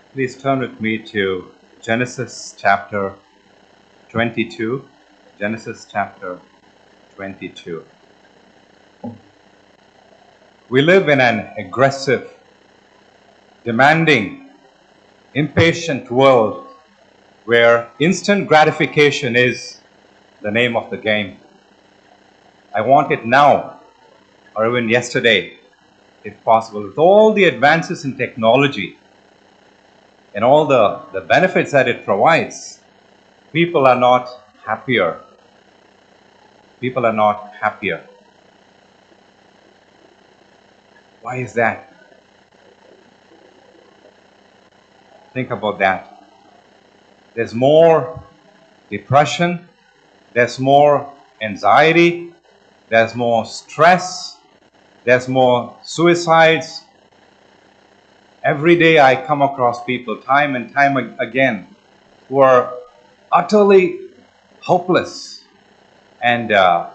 Please turn with me to Genesis chapter 22. Genesis chapter 22. We live in an aggressive, demanding, impatient world where instant gratification is the name of the game. I want it now or even yesterday, if possible. With all the advances in technology and all the benefits that it provides, people are not happier. People are not happier. Why is that? Think about that. There's more depression, there's more anxiety, there's more stress, there's more suicides. Every day I come across people time and time again who are utterly hopeless. And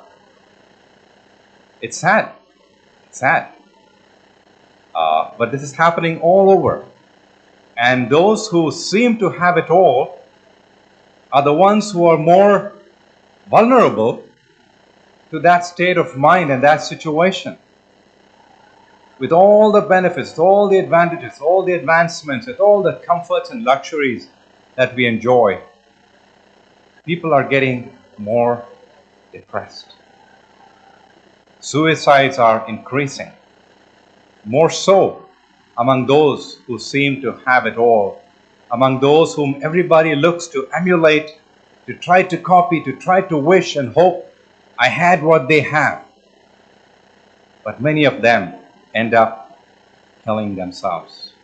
it's sad. It's sad. But this is happening all over. And those who seem to have it all are the ones who are more vulnerable to that state of mind and that situation. With all the benefits, all the advantages, all the advancements, with all the comforts and luxuries that we enjoy, people are getting more depressed. Suicides are increasing, more so among those who seem to have it all, among those whom everybody looks to emulate, to try to copy, to try to wish and hope I had what they have. But many of them end up killing themselves.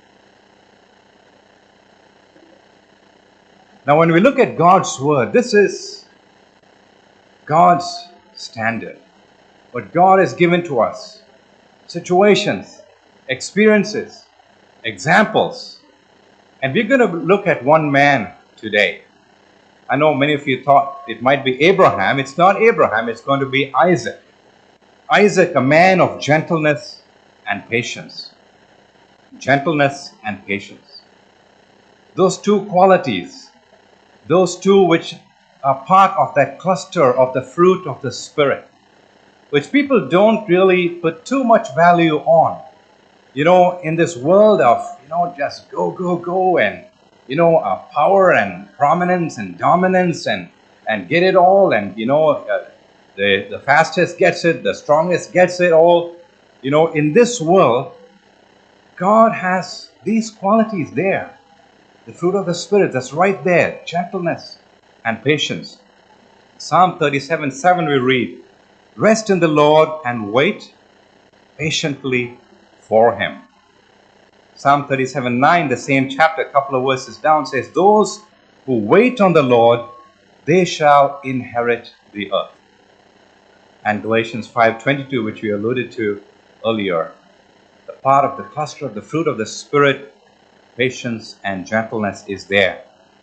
Now, when we look at God's word, this is God's standard. What God has given to us, situations, experiences, examples. And we're going to look at one man today. I know many of you thought it might be Abraham. It's not Abraham, it's going to be Isaac. Isaac, a man of gentleness and patience. Gentleness and patience. Those two qualities, those two which are part of that cluster of the fruit of the Spirit, which people don't really put too much value on. You know, in this world of, just go, go, go, and, power and prominence and dominance and get it all, and, the fastest gets it, the strongest gets it all. In this world, God has these qualities there. The fruit of the Spirit, that's right there. Gentleness and patience. Psalm 37:7 we read, "Rest in the Lord and wait patiently for Him." Psalm 37:9, the same chapter, a couple of verses down, says, "Those who wait on the Lord, they shall inherit the earth." And Galatians 5:22, which we alluded to earlier, the part of the cluster of the fruit of the Spirit, patience and gentleness is there.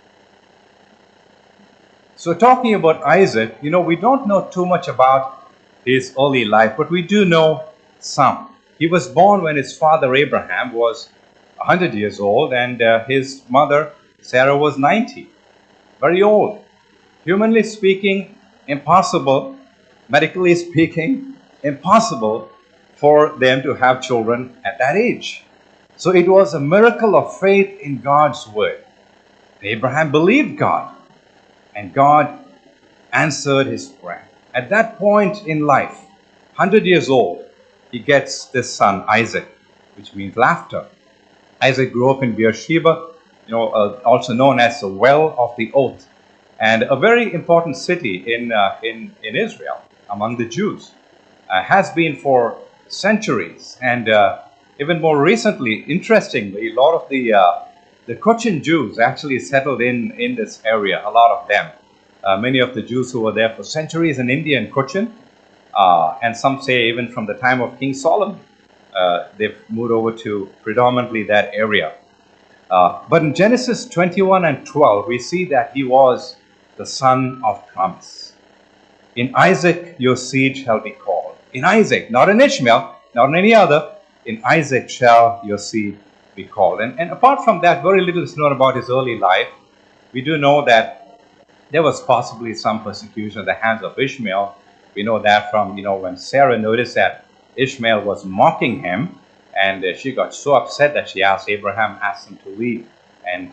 So talking about Isaac, we don't know too much about his early life, but we do know some. He was born when his father Abraham was 100 years old and his mother Sarah was 90. Very old. Humanly speaking, impossible. Medically speaking, impossible for them to have children at that age. So it was a miracle of faith in God's word. Abraham believed God, and God answered his prayer. At that point in life, 100 years old, he gets this son, Isaac, which means laughter. Isaac grew up in Beersheba, also known as the Well of the Oath, and a very important city in Israel among the Jews. Has been for centuries, and even more recently, interestingly, a lot of the Cochin Jews actually settled in this area, a lot of them. Many of the Jews who were there for centuries in India and Cochin, and some say even from the time of King Solomon, they've moved over to predominantly that area. But in Genesis 21 and 12, we see that he was the son of promise. In Isaac your seed shall be called. In Isaac, not in Ishmael, not in any other. In Isaac shall your seed be called. And apart from that, very little is known about his early life. We do know that there was possibly some persecution at the hands of Ishmael. We know that from, when Sarah noticed that Ishmael was mocking him, and she got so upset that she asked him to leave. And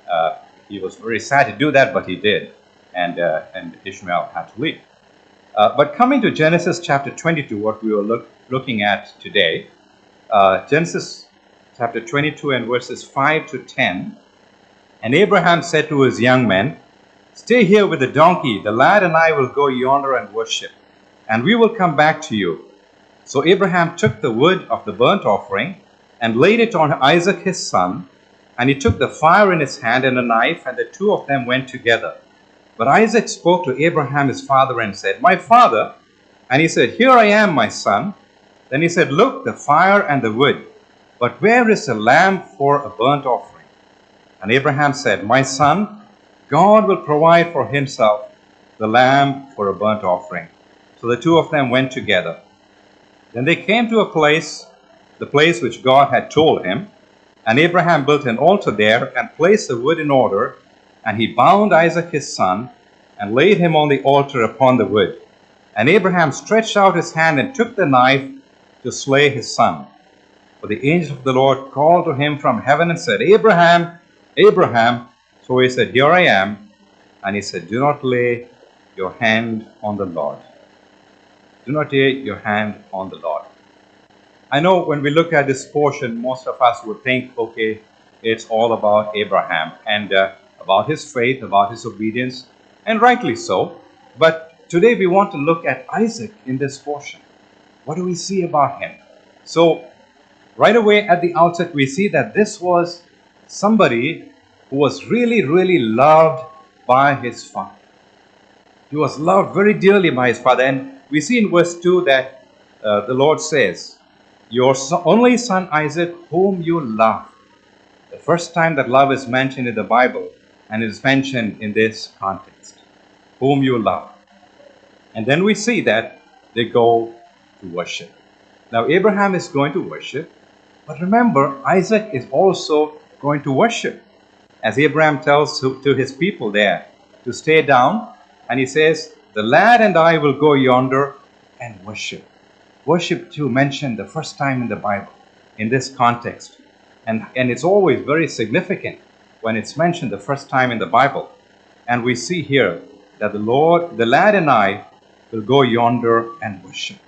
he was very sad to do that, but he did. And Ishmael had to leave. But coming to Genesis chapter 22, what we were looking at today, Genesis chapter 22 and verses 5 to 10, and Abraham said to his young men, "Stay here with the donkey. The lad and I will go yonder and worship, and we will come back to you." So Abraham took the wood of the burnt offering and laid it on Isaac his son, and he took the fire in his hand and a knife, and the two of them went together. But Isaac spoke to Abraham his father and said, "My father." And he said, "Here I am, my son." Then he said, "Look, the fire and the wood, but where is the lamb for a burnt offering?" And Abraham said, "My son, God will provide for himself the lamb for a burnt offering." So the two of them went together. Then they came to a place, the place which God had told him, and Abraham built an altar there and placed the wood in order, and he bound Isaac his son and laid him on the altar upon the wood. And Abraham stretched out his hand and took the knife to slay his son. For the angel of the Lord called to him from heaven and said, "Abraham, Abraham." So he said, "Here I am." And he said, "Do not lay your hand on the Lord. Do not lay your hand on the Lord." I know when we look at this portion, most of us would think, okay, it's all about Abraham and about his faith, about his obedience, and rightly so. But today we want to look at Isaac in this portion. What do we see about him? So right away at the outset, we see that this was somebody who was really, really loved by his father. He was loved very dearly by his father. And we see in verse 2 that the Lord says, "Your only son Isaac, whom you love." The first time that love is mentioned in the Bible, and it is mentioned in this context, "whom you love." And then we see that they go to worship. Now Abraham is going to worship, but remember, Isaac is also going to worship. As Abraham tells to his people there to stay down, and he says, "The lad and I will go yonder and worship." Worship too mentioned the first time in the Bible in this context. And it's always very significant when it's mentioned the first time in the Bible. And we see here that the lad and I will go yonder and worship.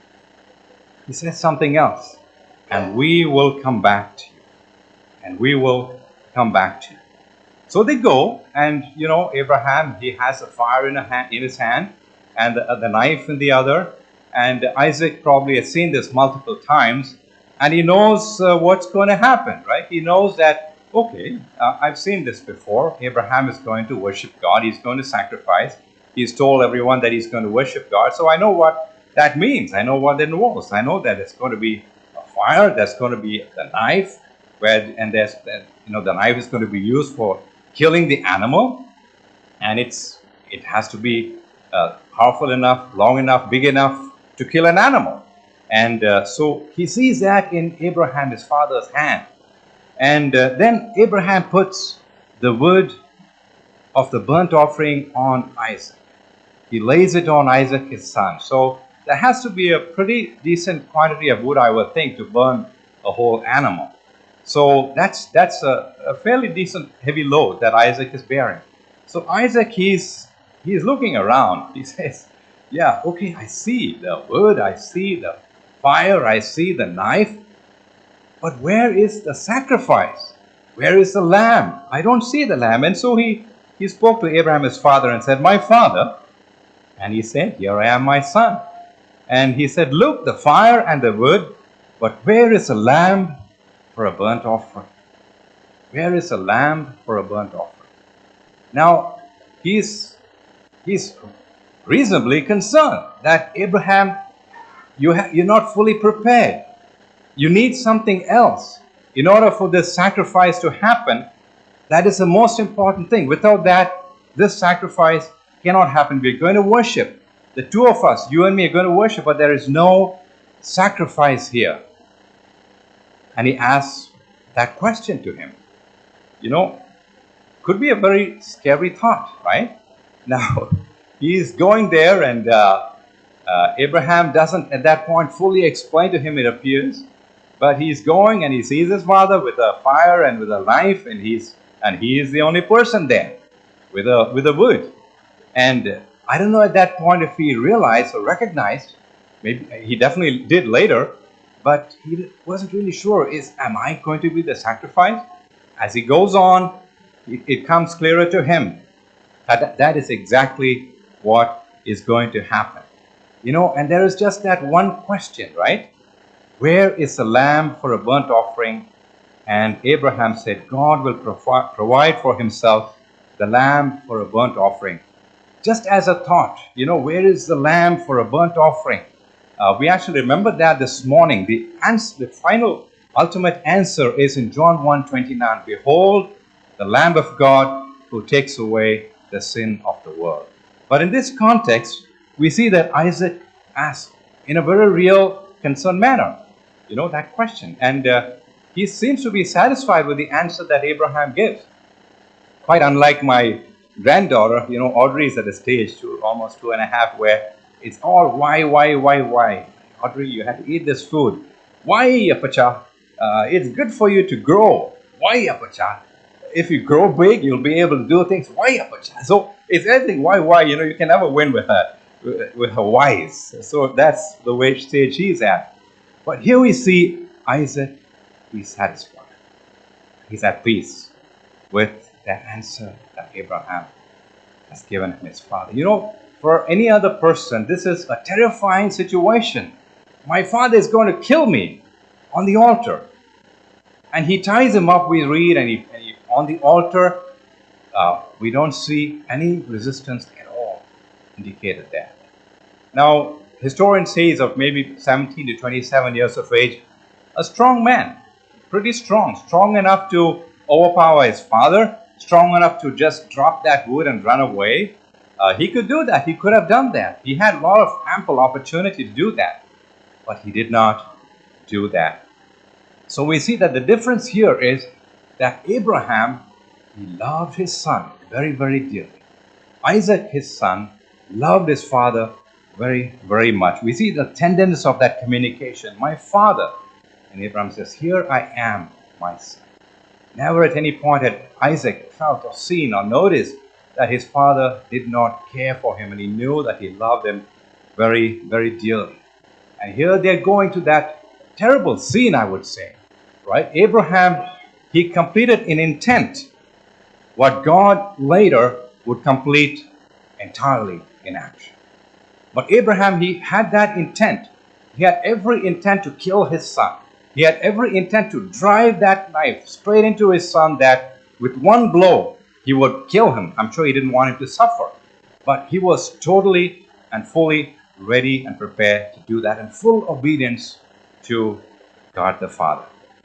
He says something else, "And we will come back to you." And we will come back to you. So they go, and Abraham, he has a fire in his hand and the knife in the other. And Isaac probably has seen this multiple times, and he knows what's going to happen, right? He knows that, okay, I've seen this before. Abraham is going to worship God. He's going to sacrifice. He's told everyone that he's going to worship God. So I know what that means. I know what that involves. I know that it's going to be a fire. There's going to be the knife, and there's the knife is going to be used for killing the animal, and it has to be powerful enough, long enough, big enough to kill an animal. And so he sees that in Abraham, his father's hand. And then Abraham puts the wood of the burnt offering on Isaac. He lays it on Isaac, his son. So there has to be a pretty decent quantity of wood, I would think, to burn a whole animal. So that's a fairly decent heavy load that Isaac is bearing. So Isaac, he's looking around. He says, "Yeah, okay, I see the wood, I see the fire, I see the knife, but where is the sacrifice? Where is the lamb? I don't see the lamb." And so he spoke to Abraham, his father, and said, "My father." And he said, "Here I am, my son." And he said, "Look, the fire and the wood, but where is the lamb for a burnt offering?" Where is a lamb for a burnt offering? Now, he's reasonably concerned that Abraham, you're not fully prepared. You need something else in order for this sacrifice to happen. That is the most important thing. Without that, this sacrifice cannot happen. We're going to worship. The two of us, you and me, are going to worship, but there is no sacrifice here. And he asks that question to him. You know, could be a very scary thought, right? Now, he's going there, and Abraham doesn't at that point fully explain to him, it appears, but he's going and he sees his father with a fire and with a knife, and he is the only person there with a wood. And I don't know at that point if he realized or recognized, maybe he definitely did later, but he wasn't really sure, am I going to be the sacrifice? As he goes on, it comes clearer to him that that is exactly what is going to happen. You know, and there is just that one question, right? Where is the lamb for a burnt offering? And Abraham said, God will provide for himself the lamb for a burnt offering. Just as a thought, you know, where is the lamb for a burnt offering? We actually remembered that this morning. The final ultimate answer is in John 1:29. Behold, the Lamb of God who takes away the sin of the world. But in this context, we see that Isaac asked in a very real, concerned manner, you know, that question. And he seems to be satisfied with the answer that Abraham gives. Quite unlike my granddaughter, you know, Audrey is at a stage, almost 2.5, where it's all why. Audrey, you have to eat this food. Why, Apacha? It's good for you to grow. Why, Apacha? If you grow big, you'll be able to do things. Why, Apacha? So it's everything why. You know, you can never win with her whys. So that's the stage she's at. But here we see Isaac, he's satisfied. He's at peace with the answer that Abraham has given him, his father. You know, for any other person, this is a terrifying situation. My father is going to kill me on the altar. And he ties him up, we read, and he on the altar, we don't see any resistance at all indicated there. Now, historians say he's of maybe 17 to 27 years of age, a strong man, pretty strong enough to overpower his father, strong enough to just drop that wood and run away. He could do that. He could have done that. He had a lot of ample opportunity to do that, but he did not do that. So we see that the difference here is that Abraham, he loved his son very, very dearly. Isaac, his son, loved his father very, very much. We see the tenderness of that communication. My father. And Abraham says, here I am, my son. Never at any point had Isaac felt or seen or noticed that his father did not care for him, and he knew that he loved him very, very dearly. And here they're going to that terrible scene, I would say, right? Abraham, he completed in intent what God later would complete entirely in action. But Abraham, he had that intent. He had every intent to kill his son. He had every intent to drive that knife straight into his son, that with one blow he would kill him. I'm sure he didn't want him to suffer. But he was totally and fully ready and prepared to do that in full obedience to God the Father.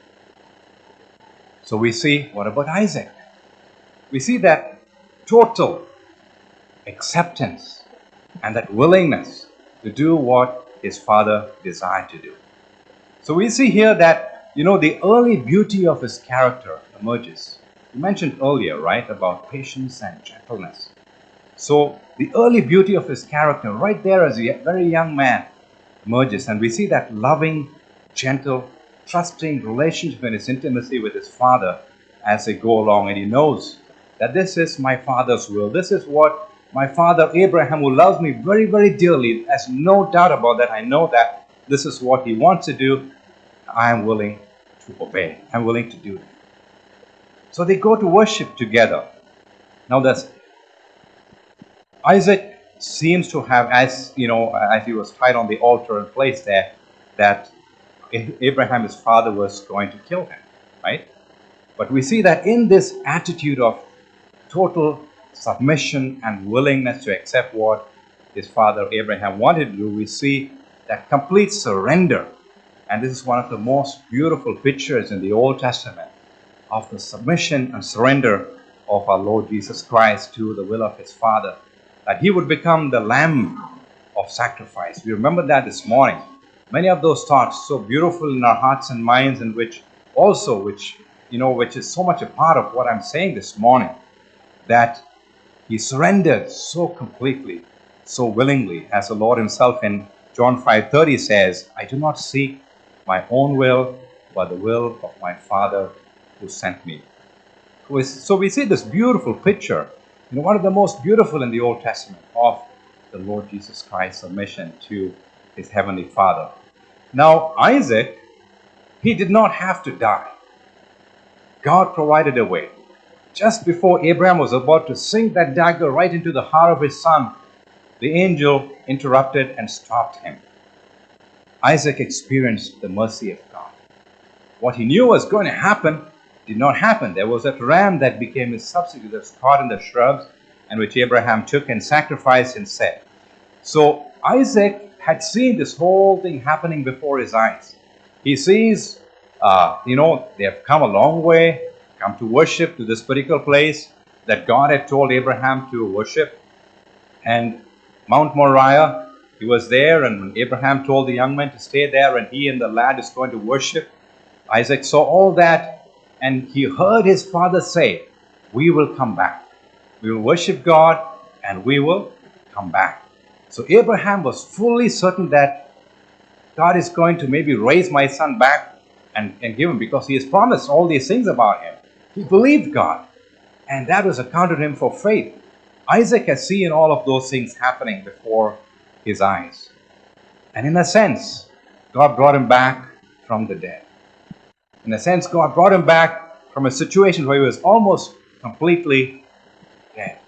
So we see, what about Isaac? We see that total acceptance and that willingness to do what his father desired to do. So we see here that, you know, the early beauty of his character emerges. You mentioned earlier, right, about patience and gentleness. So the early beauty of his character right there as a very young man emerges, and we see that loving, gentle, trusting relationship in his intimacy with his father as they go along, and he knows that this is my father's will. This is what my father Abraham, who loves me very, very dearly, has no doubt about that. I know that this is what he wants to do. I am willing to obey. I'm willing to do that. So they go to worship together. Now that's Isaac seems to have, as you know, as he was tied on the altar and placed there, that Abraham, his father, was going to kill him, right? But we see that in this attitude of total submission and willingness to accept what his father Abraham wanted to do, we see that complete surrender. And this is one of the most beautiful pictures in the Old Testament of the submission and surrender of our Lord Jesus Christ to the will of his Father, that he would become the Lamb of sacrifice. We remember that this morning. Many of those thoughts so beautiful in our hearts and minds, and which which is so much a part of what I'm saying this morning, that he surrendered so completely, so willingly, as the Lord himself in John 5:30 says, I do not seek my own will, but the will of my Father who sent me. So we see this beautiful picture, one of the most beautiful in the Old Testament, of the Lord Jesus Christ's submission to his heavenly Father. Now, Isaac, he did not have to die. God provided a way. Just before Abraham was about to sink that dagger right into the heart of his son, the angel interrupted and stopped him. Isaac experienced the mercy of God. What he knew was going to happen did not happen. There was a ram that became his substitute that was caught in the shrubs, and which Abraham took and sacrificed instead. So Isaac had seen this whole thing happening before his eyes. He sees, they have come a long way, come to worship to this particular place that God had told Abraham to worship. And Mount Moriah, he was there, and when Abraham told the young men to stay there, and he and the lad is going to worship, Isaac saw all that, and he heard his father say, we will come back. We will worship God, and we will come back. So Abraham was fully certain that God is going to maybe raise my son back and give him, because he has promised all these things about him. He believed God, and that was accounted him for faith. Isaac has seen all of those things happening before his eyes. And in a sense, God brought him back from the dead. In a sense, God brought him back from a situation where he was almost completely dead,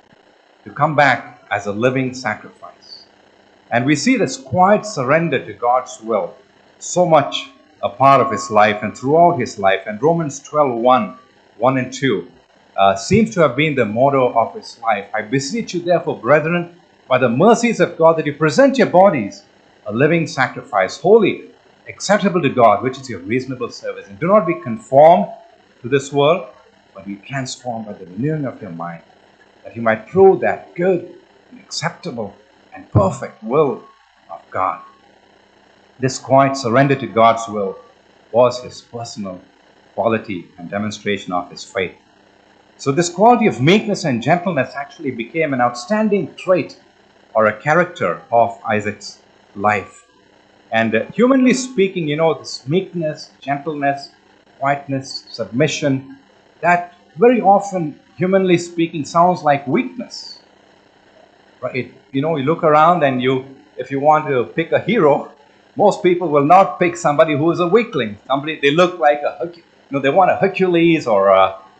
to come back as a living sacrifice. And we see this quiet surrender to God's will so much a part of his life and throughout his life. And Romans 12:1 and 2 seems to have been the motto of his life. I beseech you therefore, brethren, by the mercies of God, that you present your bodies a living sacrifice, holy, acceptable to God, which is your reasonable service. And do not be conformed to this world, but be transformed by the renewing of your mind, that you might prove that good and acceptable and perfect will of God. This quiet surrender to God's will was his personal quality and demonstration of his faith. So this quality of meekness and gentleness actually became an outstanding trait or a character of Isaac's life. And humanly speaking, this meekness, gentleness, quietness, submission, that very often, humanly speaking, sounds like weakness. Right? You look around and if you want to pick a hero, most people will not pick somebody who is a weakling. They look like they want a Hercules or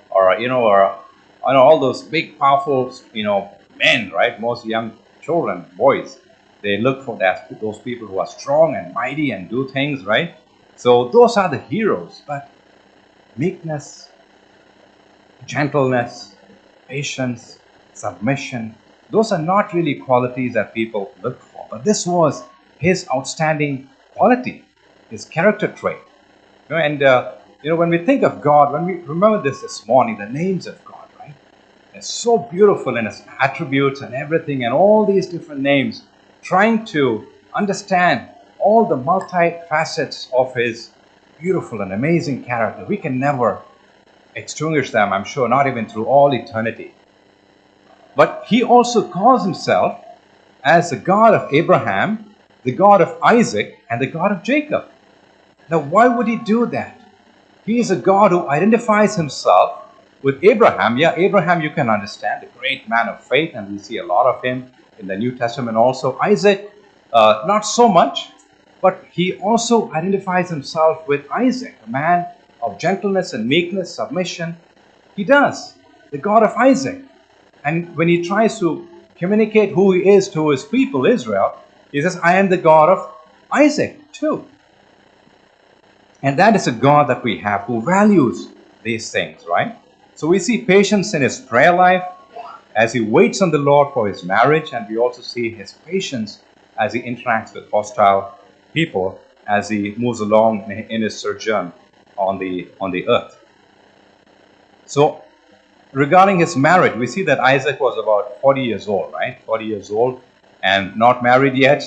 all those big, powerful, men, right? Most young children, boys, they look for those people who are strong and mighty and do things, right? So those are the heroes. But meekness, gentleness, patience, submission, those are not really qualities that people look for. But this was his outstanding quality, his character trait. And when we think of God, when we remember this morning, the names of God, right? They're so beautiful in its attributes and everything, and all these different names, trying to understand all the multi-facets of his beautiful and amazing character. We can never extinguish them, I'm sure, not even through all eternity. But he also calls himself as the God of Abraham, the God of Isaac, and the God of Jacob. Now, why would he do that? He is a God who identifies himself with Abraham. Yeah, Abraham, you can understand, a great man of faith, and we see a lot of him in the New Testament also. Isaac, not so much, but he also identifies himself with Isaac, a man of gentleness and meekness, submission. He does, the God of Isaac. And when he tries to communicate who he is to his people, Israel, he says, I am the God of Isaac too. And that is a God that we have who values these things, right? So we see patience in his prayer life as he waits on the Lord for his marriage, and we also see his patience as he interacts with hostile people as he moves along in his sojourn on the earth. So regarding his marriage, we see that Isaac was about 40 years old, right? 40 years old and not married yet,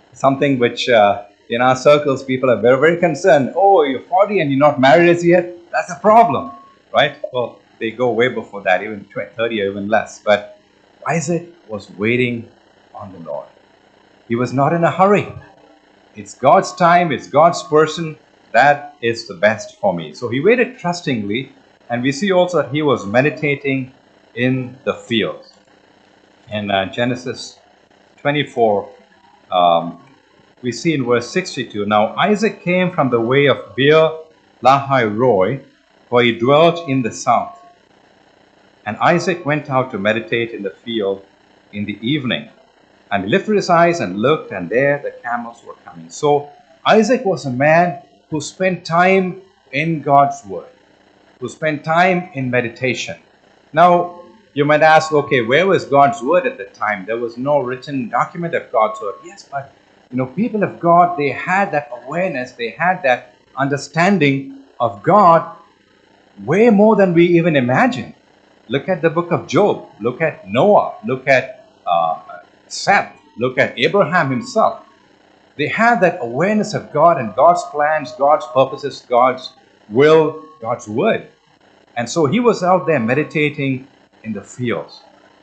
something which in our circles people are very, very concerned. Oh, you're 40 and you're not married as yet? That's a problem, right? Well, they go way before that, even 30 or even less. But Isaac was waiting on the Lord. He was not in a hurry. It's God's time, it's God's person. That is the best for me. So he waited trustingly, and we see also that he was meditating in the fields. In Genesis 24, we see in verse 62, now Isaac came from the way of Beer Lahai Roi, for he dwelt in the south. And Isaac went out to meditate in the field in the evening. And he lifted his eyes and looked, and there the camels were coming. So Isaac was a man who spent time in God's word, who spent time in meditation. Now, you might ask, okay, where was God's word at the time? There was no written document of God's word. Yes, but people of God, they had that awareness, they had that understanding of God way more than we even imagine. Look at the book of Job. Look at Noah. Look at Seth. Look at Abraham himself. They had that awareness of God and God's plans, God's purposes, God's will, God's word. And so he was out there meditating in the fields.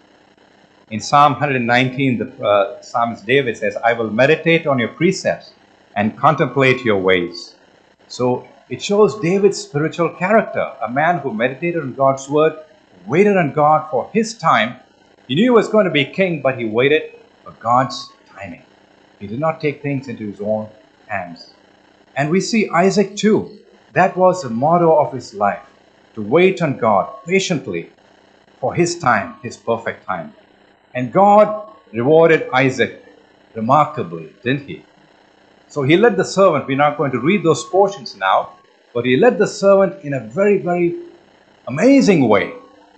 In Psalm 119, the psalmist David says, I will meditate on your precepts and contemplate your ways. So it shows David's spiritual character, a man who meditated on God's word, waited on God for his time. He knew he was going to be king, but he waited for God's timing. He did not take things into his own hands. And we see Isaac too. That was the motto of his life, to wait on God patiently for his time, his perfect time. And God rewarded Isaac remarkably, didn't he? So he led the servant. We're not going to read those portions now, but he led the servant in a very, very amazing way.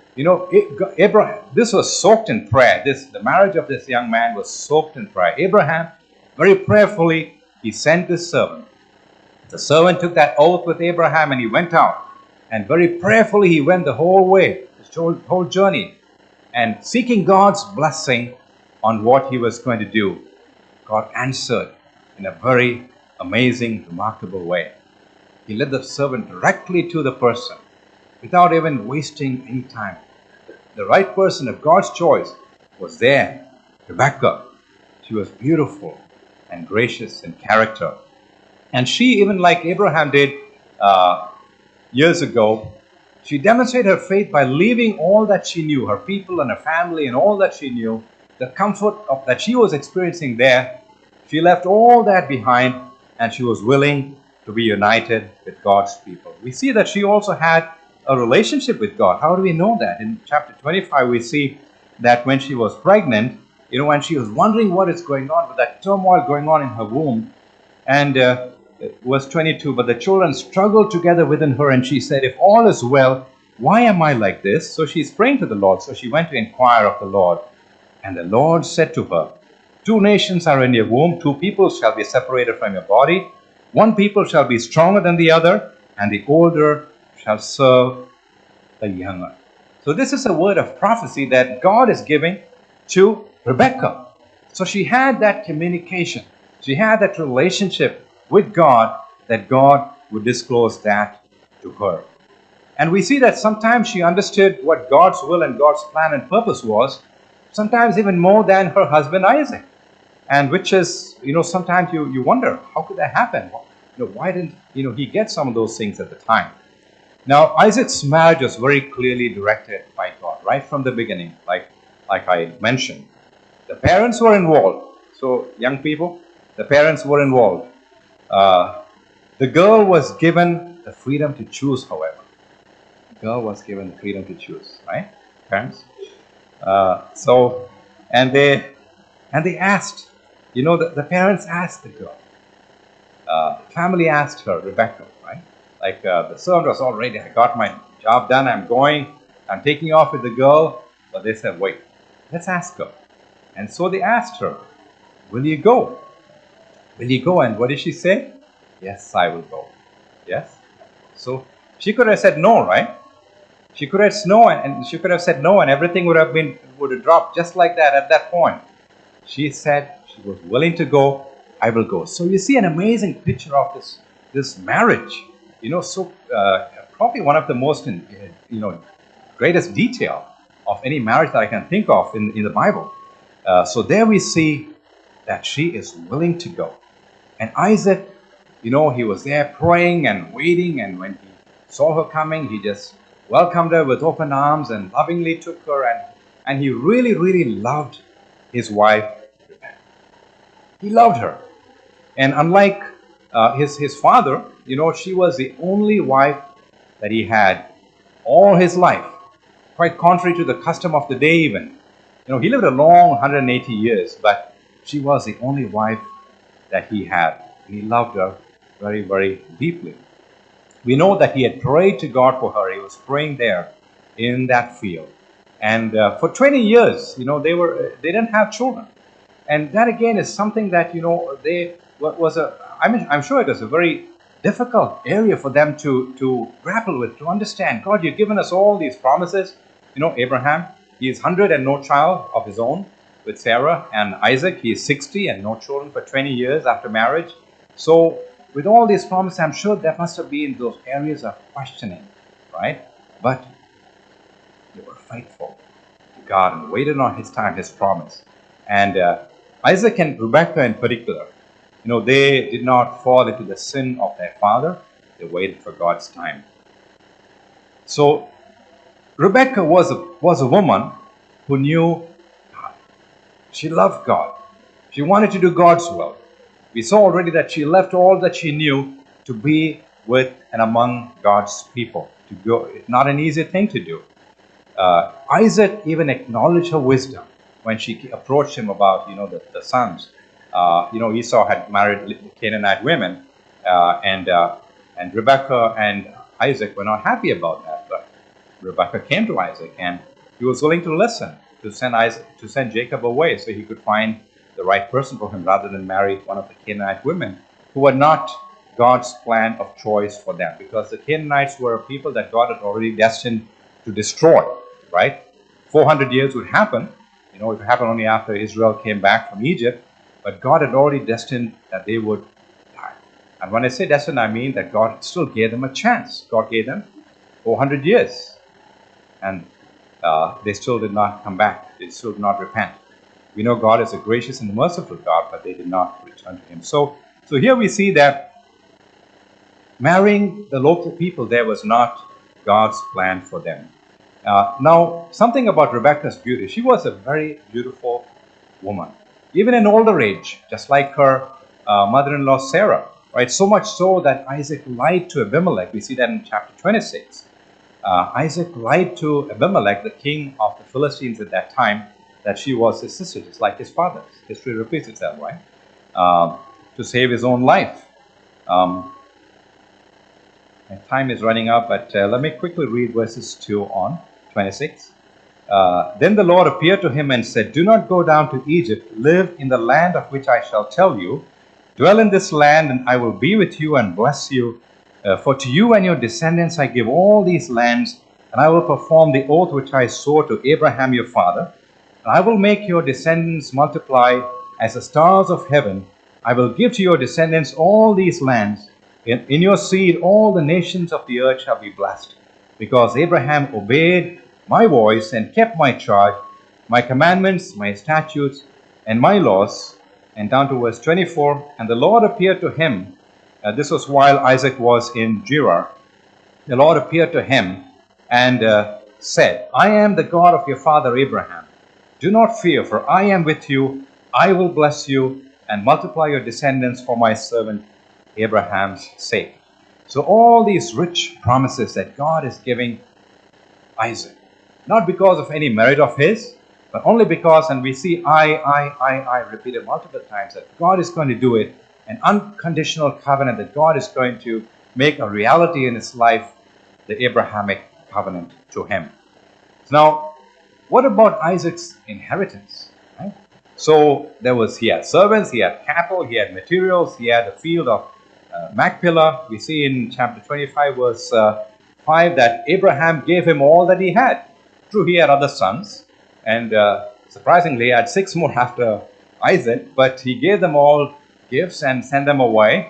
Abraham, this was soaked in prayer. The marriage of this young man was soaked in prayer. Abraham, very prayerfully, he sent this servant. The servant took that oath with Abraham and he went out. And very prayerfully he went the whole way, the whole journey, and seeking God's blessing on what he was going to do. God answered in a very amazing, remarkable way. He led the servant directly to the person without even wasting any time. The right person of God's choice was there, Rebecca. She was beautiful and gracious in character. And she, even like Abraham did years ago, she demonstrated her faith by leaving all that she knew, her people and her family and all that she knew, the comfort that she was experiencing there. She left all that behind and she was willing to be united with God's people. We see that she also had a relationship with God. How do we know that? In chapter 25, we see that when she was pregnant, when she was wondering what is going on, with that turmoil going on in her womb, and verse 22, but the children struggled together within her, and she said, if all is well, why am I like this? So she's praying to the Lord. So she went to inquire of the Lord. And the Lord said to her, 2 nations are in your womb, 2 peoples shall be separated from your body. 1 people shall be stronger than the other, and the older shall serve the younger. So this is a word of prophecy that God is giving to Rebecca. So she had that communication. She had that relationship with God, that God would disclose that to her. And we see that sometimes she understood what God's will and God's plan and purpose was, sometimes even more than her husband Isaac. And which is, sometimes you wonder, how could that happen? Why didn't, he get some of those things at the time? Now, Isaac's marriage was very clearly directed by God, right from the beginning, like I mentioned. The parents were involved. So, young people, the parents were involved. The girl was given the freedom to choose, however. The girl was given the freedom to choose, right? Parents? And they asked, the parents asked the girl. The family asked her, Rebecca, right? Like the servant was all ready. I got my job done. I'm taking off with the girl. But they said, wait, let's ask her. And so they asked her, will you go? Will you go? And what did she say? Yes, I will go. Yes. So she could have said no, right? She could have said no, and she could have said no, and everything would have dropped just like that at that point. She said she was willing to go. I will go. So you see an amazing picture of this marriage. probably one of the most, greatest detail of any marriage that I can think of in the Bible. So there we see that she is willing to go. And Isaac, he was there praying and waiting, and when he saw her coming, he just welcomed her with open arms and lovingly took her, and he really, really loved his wife. He loved her. And unlike his father, she was the only wife that he had all his life, quite contrary to the custom of the day even. He lived a long 180 years, but she was the only wife that he had. And he loved her very, very deeply. We know that he had prayed to God for her. He was praying there in that field. And for 20 years, they didn't have children. And that again is something that, I'm sure it was a very difficult area for them to grapple with, to understand. God, you've given us all these promises. Abraham, he is 100 and no child of his own with Sarah, and Isaac, he is 60 and no children for 20 years after marriage. So with all these promises, I'm sure there must have been those areas of questioning, right? But they were faithful to God and waited on his time, his promise. And Isaac and Rebekah in particular, they did not fall into the sin of their father. They waited for God's time. So Rebekah was a woman who knew God. She loved God. She wanted to do God's will. We saw already that she left all that she knew to be with and among God's people. To go, it's not an easy thing to do. Isaac even acknowledged her wisdom when she approached him about, the sons. Esau had married Canaanite women, and Rebekah and Isaac were not happy about that. But Rebekah came to Isaac, and he was willing to listen to send Jacob away so he could find the right person for him, rather than marry one of the Canaanite women who were not God's plan of choice for them, because the Canaanites were a people that God had already destined to destroy. Right, 400 years would happen. It would happen only after Israel came back from Egypt, but God had already destined that they would die. And when I say destined, I mean that God still gave them a chance. God gave them 400 years, and they still did not come back. They still did not repent. We know God is a gracious and merciful God, but they did not return to him. So here we see that marrying the local people there was not God's plan for them. Now, something about Rebekah's beauty. She was a very beautiful woman, even in older age, just like her mother-in-law Sarah, right? So much so that Isaac lied to Abimelech. We see that in chapter 26. Isaac lied to Abimelech, the king of the Philistines at that time, that she was his sister, just like his father's. History repeats itself, right? To save his own life. My time is running out, but let me quickly read verses 2 on, 26. Then the Lord appeared to him and said, "Do not go down to Egypt. Live in the land of which I shall tell you. Dwell in this land, and I will be with you and bless you. For to you and your descendants I give all these lands, and I will perform the oath which I swore to Abraham your father. And I will make your descendants multiply as the stars of heaven. I will give to your descendants all these lands. In your seed all the nations of the earth shall be blessed, because Abraham obeyed my voice and kept my charge, my commandments, my statutes, and my laws." And down to verse 24, "And the Lord appeared to him." This was while Isaac was in Gerar. "The Lord appeared to him and said, I am the God of your father Abraham. Do not fear, for I am with you. I will bless you and multiply your descendants for my servant Abraham's sake." So all these rich promises that God is giving Isaac, not because of any merit of his, but only because, and we see I repeated multiple times, that God is going to do it, an unconditional covenant that God is going to make a reality in his life, the Abrahamic covenant to him. Now, what about Isaac's inheritance? Right? So he had servants, he had cattle, he had materials, he had a field of Machpelah. We see in chapter 25 verse 5 that Abraham gave him all that he had. True, he had other sons, and surprisingly he had 6 more after Isaac, but he gave them all gifts and sent them away.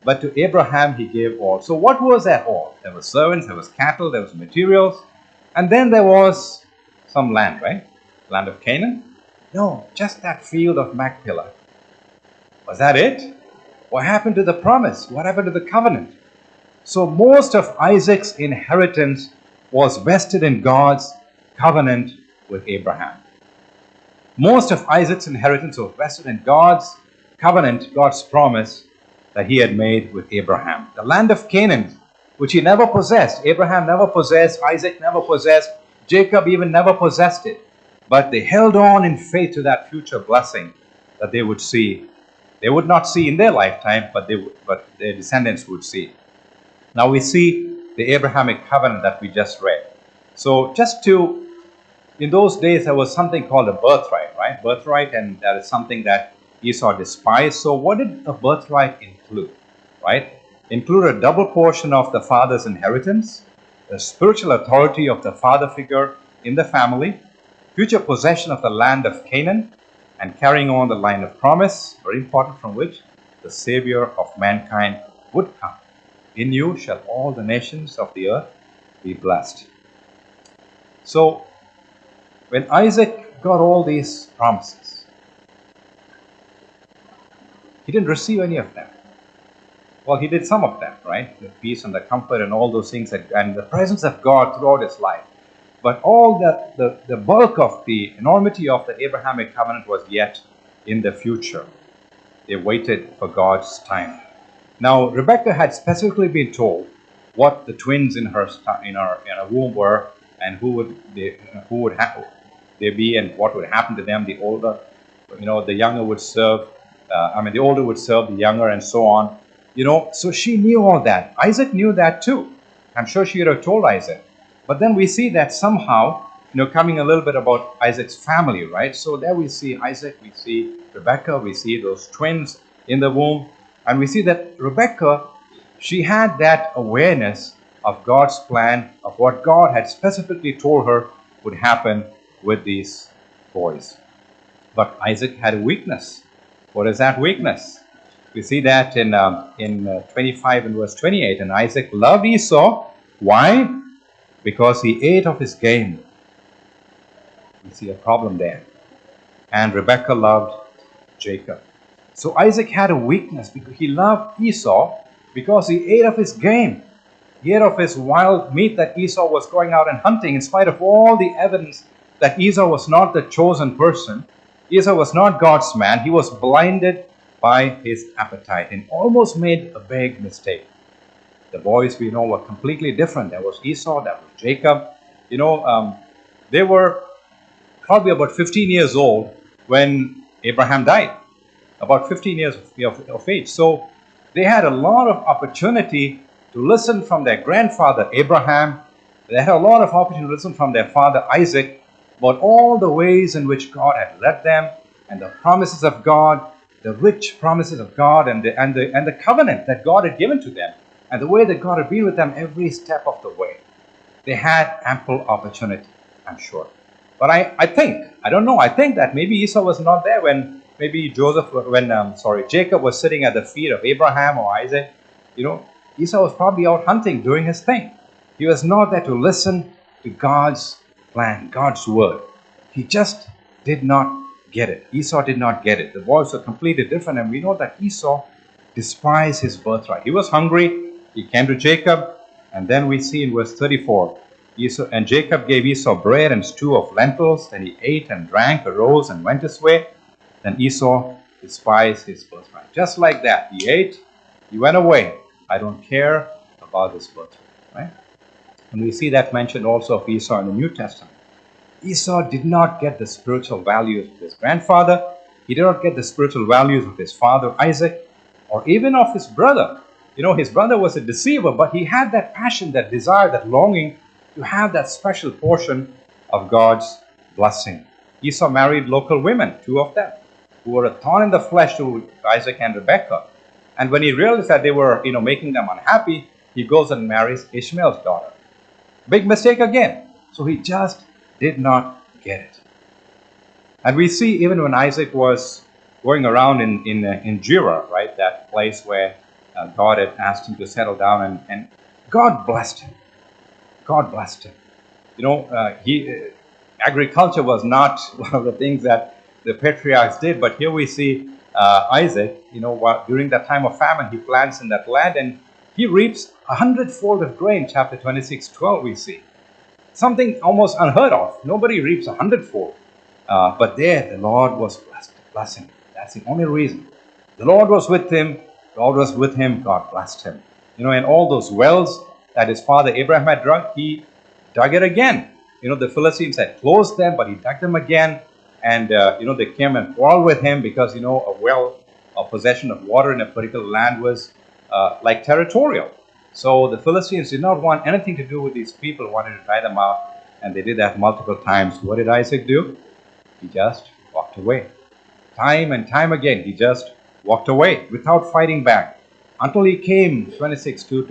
but to Abraham he gave all. So what was that all? There were servants, there was cattle, there was materials, and then there was some land, right? Land of Canaan? No, just that field of Machpelah. Was that it? What happened to the promise? What happened to the covenant? So most of Isaac's inheritance was vested in God's covenant with Abraham. Most of Isaac's inheritance was vested in God's covenant, God's promise that he had made with Abraham. The land of Canaan, which he never possessed. Abraham never possessed, Isaac never possessed, Jacob even never possessed it. But they held on in faith to that future blessing that they would see. They would not see in their lifetime, but their descendants would see. Now we see the Abrahamic covenant that we just read. So in those days there was something called a birthright, right? Birthright, and that is something that Esau despised. So what did a birthright include, right? Include a double portion of the father's inheritance, the spiritual authority of the father figure in the family, future possession of the land of Canaan, and carrying on the line of promise, very important, from which the Savior of mankind would come. In you shall all the nations of the earth be blessed. So, when Isaac got all these promises, he didn't receive any of them. Well, he did some of them, right? The peace and the comfort and all those things, and the presence of God throughout his life. But all the bulk of the enormity of the Abrahamic covenant was yet in the future. They waited for God's time. Now, Rebekah had specifically been told what the twins in her womb were, and who would they be, and what would happen to them. The older, the younger would serve. The older would serve the younger, and so on. So she knew all that. Isaac knew that too. I'm sure she would have told Isaac. But then we see that somehow, coming a little bit about Isaac's family, right? So there we see Isaac, we see Rebekah, we see those twins in the womb. And we see that Rebekah, she had that awareness of God's plan, of what God had specifically told her would happen with these boys. But Isaac had a weakness. What is that weakness? We see that in 25 and verse 28. And Isaac loved Esau. Why? Because he ate of his game. We see a problem there. And Rebekah loved Jacob. So Isaac had a weakness because he loved Esau because he ate of his game. He ate of his wild meat that Esau was going out and hunting, in spite of all the evidence that Esau was not the chosen person. Esau was not God's man. He was blinded by his appetite and almost made a big mistake. The boys we know were completely different. There was Esau, there was Jacob. They were probably about 15 years old when Abraham died. About 15 years of age. So they had a lot of opportunity to listen from their grandfather Abraham. They had a lot of opportunity to listen from their father Isaac about all the ways in which God had led them, and the promises of God, the rich promises of God, and the covenant that God had given to them, and the way that God had been with them every step of the way. They had ample opportunity, I'm sure. But I think that maybe Esau was not there when Jacob was sitting at the feet of Abraham or Isaac. Esau was probably out hunting, doing his thing. He was not there to listen to God's plan, God's word. He just did not get it. Esau did not get it. The boys were completely different, and we know that Esau despised his birthright. He was hungry. He came to Jacob, and then we see in verse 34, and Jacob gave Esau bread and stew of lentils. Then he ate and drank, arose and went his way. Then Esau despised his birthright. Just like that, he ate, he went away. I don't care about this birthright, right? And we see that mentioned also of Esau in the New Testament. Esau did not get the spiritual values of his grandfather. He did not get the spiritual values of his father Isaac, or even of his brother. His brother was a deceiver, but he had that passion, that desire, that longing to have that special portion of God's blessing. Esau married local women, two of them, who were a thorn in the flesh to Isaac and Rebekah. And when he realized that they were, making them unhappy, he goes and marries Ishmael's daughter. Big mistake again. So he just did not get it. And we see even when Isaac was going around in Gerar, right, that place where God had asked him to settle down, and God blessed him. God blessed him. Agriculture was not one of the things that the patriarchs did, but here we see Isaac, during that time of famine, he plants in that land and he reaps 100-fold of grain. Chapter 26:12, we see something almost unheard of. Nobody reaps 100-fold. But there, the Lord was blessing. That's the only reason. The Lord was with him. God was with him. God blessed him. And all those wells that his father Abraham had dug, he dug it again. The Philistines had closed them, but he dug them again. And, they came and quarreled with him because, a well or possession of water in a particular land was like territorial. So the Philistines did not want anything to do with these people, wanted to drive them out. And they did that multiple times. What did Isaac do? He just walked away. Time and time again, he just walked away without fighting back until he came 26:22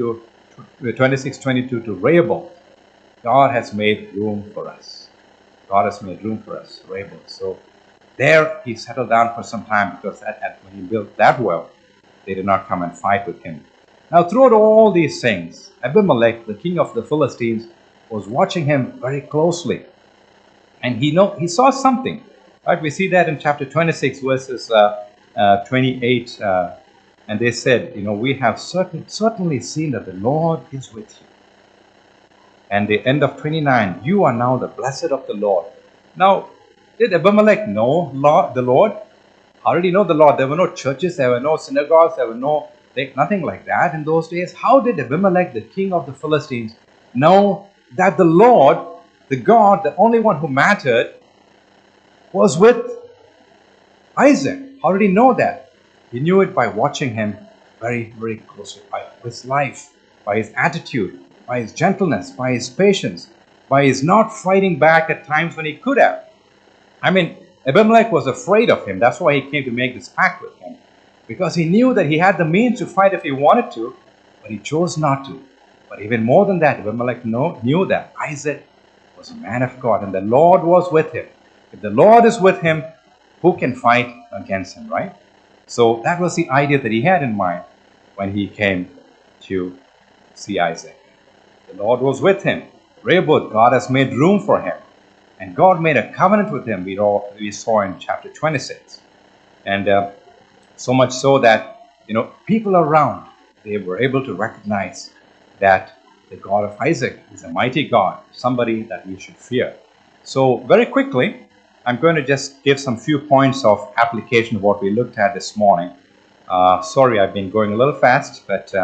to Rehoboth. God has made room for us. God has made room for us, Rehoboth. So there he settled down for some time because when he built that well, they did not come and fight with him. Now, throughout all these things, Abimelech, the king of the Philistines, was watching him very closely. And he saw something. Right? We see that in chapter 26, verses 28. And they said, we have certainly seen that the Lord is with you. And the end of 29, you are now the blessed of the Lord. Now, did Abimelech know the Lord? How did he know the Lord? There were no churches, there were no synagogues, there were nothing like that in those days. How did Abimelech, the king of the Philistines, know that the Lord, the God, the only one who mattered, was with Isaac? How did he know that? He knew it by watching him very, very closely, by his life, by his attitude, by his gentleness, by his patience, by his not fighting back at times when he could have. Abimelech was afraid of him. That's why he came to make this pact with him, because he knew that he had the means to fight if he wanted to, but he chose not to. But even more than that, Abimelech knew that Isaac was a man of God and the Lord was with him. If the Lord is with him, who can fight against him, right? So that was the idea that he had in mind when he came to see Isaac. The Lord was with him. Rehoboth, God has made room for him. And God made a covenant with him, we saw in chapter 26. And so much so that, people around, they were able to recognize that the God of Isaac is a mighty God, somebody that we should fear. So very quickly, I'm going to just give some few points of application of what we looked at this morning. Sorry, I've been going a little fast, but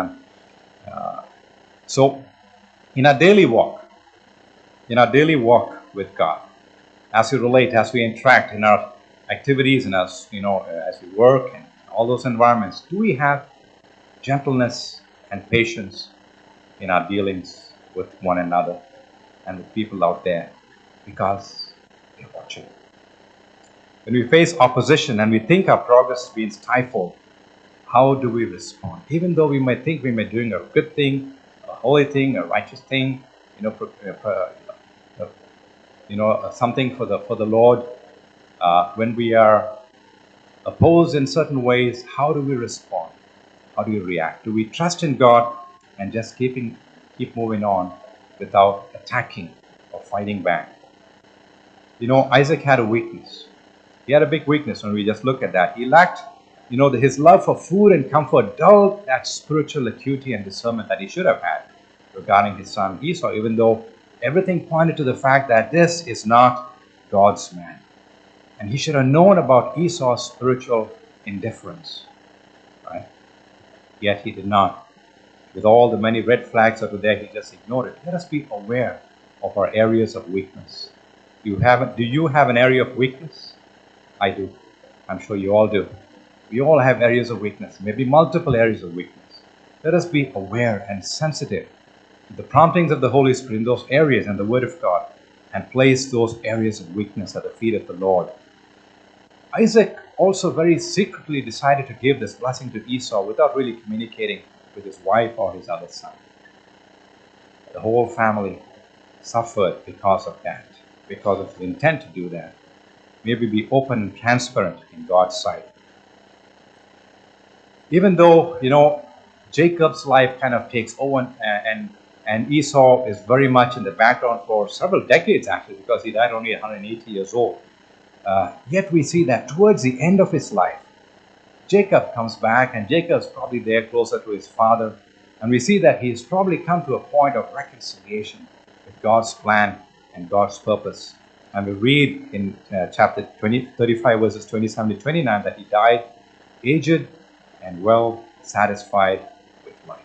so in our daily walk with God, as we relate, as we interact in our activities and as we work and all those environments, do we have gentleness and patience in our dealings with one another and with people out there? Because they're watching. When we face opposition and we think our progress is being stifled, how do we respond? Even though we might think we may be doing a good thing, a holy thing, a righteous thing, something for the Lord, when we are opposed in certain ways, how do we respond? How do we react? Do we trust in God and just keep moving on without attacking or fighting back? Isaac had a weakness. He had a big weakness when we just look at that. He lacked, his love for food and comfort dulled that spiritual acuity and discernment that he should have had regarding his son Esau, even though everything pointed to the fact that this is not God's man. And he should have known about Esau's spiritual indifference, right? Yet he did not. With all the many red flags that were there, he just ignored it. Let us be aware of our areas of weakness. Do you have an area of weakness? I do. I'm sure you all do. We all have areas of weakness, maybe multiple areas of weakness. Let us be aware and sensitive to the promptings of the Holy Spirit in those areas and the Word of God, and place those areas of weakness at the feet of the Lord. Isaac also very secretly decided to give this blessing to Esau without really communicating with his wife or his other son. The whole family suffered because of that, because of his intent to do that. Maybe be open and transparent in God's sight. Even though, Jacob's life kind of takes over, and Esau is very much in the background for several decades, actually, because he died only 180 years old. Yet we see that towards the end of his life, Jacob comes back, and Jacob's probably there closer to his father. And we see that he's probably come to a point of reconciliation with God's plan and God's purpose. And we read in chapter 35, verses 27 to 29, that he died aged and well satisfied with life.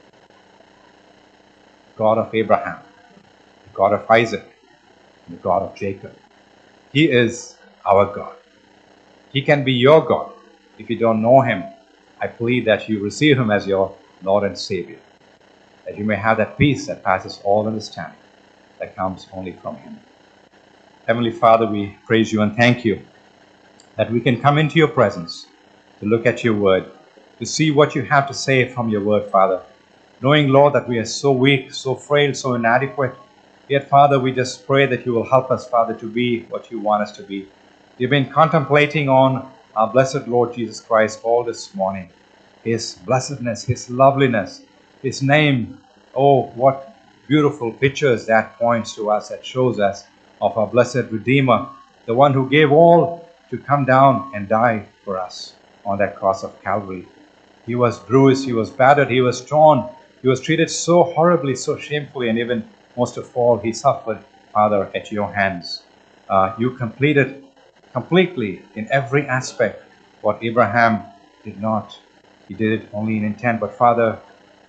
God of Abraham, the God of Isaac, and the God of Jacob. He is our God. He can be your God. If you don't know him, I plead that you receive him as your Lord and Savior, that you may have that peace that passes all understanding, that comes only from him. Heavenly Father, we praise you and thank you that we can come into your presence to look at your word, to see what you have to say from your word, Father. Knowing, Lord, that we are so weak, so frail, so inadequate, yet, Father, we just pray that you will help us, Father, to be what you want us to be. We've been contemplating on our blessed Lord Jesus Christ all this morning. His blessedness, his loveliness, his name. Oh, what beautiful pictures that points to us, that shows us of our blessed Redeemer, the one who gave all to come down and die for us on that cross of Calvary. He was bruised, he was battered, he was torn, he was treated so horribly, so shamefully, and even most of all, he suffered, Father, at your hands. You completed completely in every aspect what Abraham did not. He did it only in intent, but Father,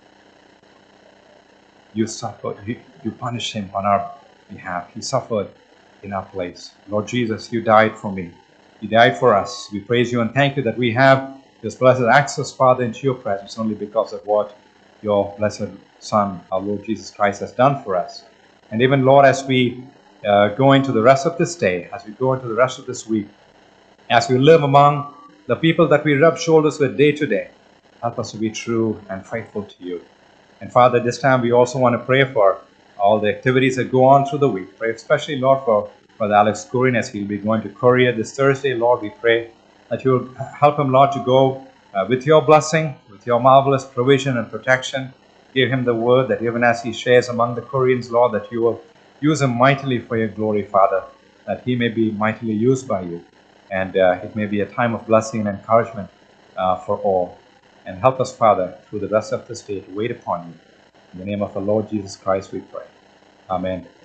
you suffered, you punished him on our behalf. He suffered in our place. Lord Jesus, you died for me. You died for us. We praise you and thank you that we have this blessed access, Father, into your presence only because of what your blessed Son, our Lord Jesus Christ, has done for us. And even, Lord, as we go into the rest of this day, as we go into the rest of this week, as we live among the people that we rub shoulders with day to day, help us to be true and faithful to you. And Father, this time we also want to pray for all the activities that go on through the week. Pray especially, Lord, for Brother Alex Gurin as he'll be going to Korea this Thursday. Lord, we pray that you will help him, Lord, to go with your blessing, with your marvelous provision and protection. Give him the word that even as he shares among the Koreans, Lord, that you will use him mightily for your glory, Father, that he may be mightily used by you. And it may be a time of blessing and encouragement for all. And help us, Father, through the rest of this day to wait upon you. In the name of the Lord Jesus Christ we pray. Amen.